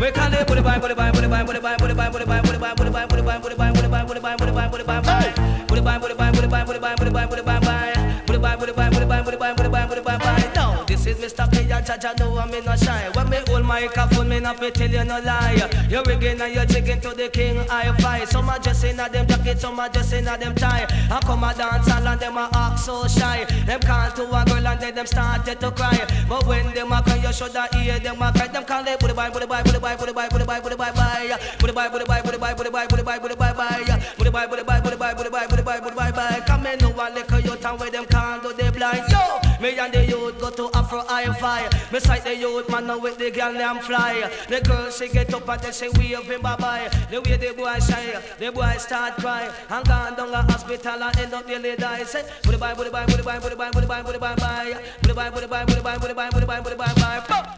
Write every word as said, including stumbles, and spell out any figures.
We call it booty bye, booty bye, booty bye, booty bye, booty bye, booty bye, booty bye, booty bye, booty bye, booty bye, booty bye, booty bye, booty bye, booty bye, bye. Booty bye, booty bye, booty bye, booty bye, booty bye, booty bye, bye. Booty bye, booty bye, booty bye, booty bye, booty bye, booty bye, bye. No, this is Mister K and Jaja, no, I'm not shy. When me hold microphone, me not fit tell you no lie. You're rigging and you're jigging to the king, I fight. Some are just in a them jacket, some are just in a them tie. I come a dance all and them a act so shy. Them call to a girl and then them started to cry. But when them a cry, you shoulda hear them a cry. Them call it booty bye, booty bye, booty bye, booty bye, booty bye, booty bye, bye. Booty bye, booty bye, booty bye, booty bye, booty bye, booty bye, bye. Booty bye, booty bye, booty bye, booty bye, booty bye, booty bye, bye. Come in, no one lick your tongue where them can't do the blind. Yo, me and the youth go to Afro Hi-Fi. Beside the youth, man, now with the girl them fly. The girl she get up and then she wave him bye bye. The way the boy shy, the boy start cry. And gone down the hospital and end up nearly die. Say, booty bye, booty bye, booty bye, booty bye, booty bye, booty bye, bye. Booty bye, booty bye, booty bye, booty bye, booty bye, booty bye, bye.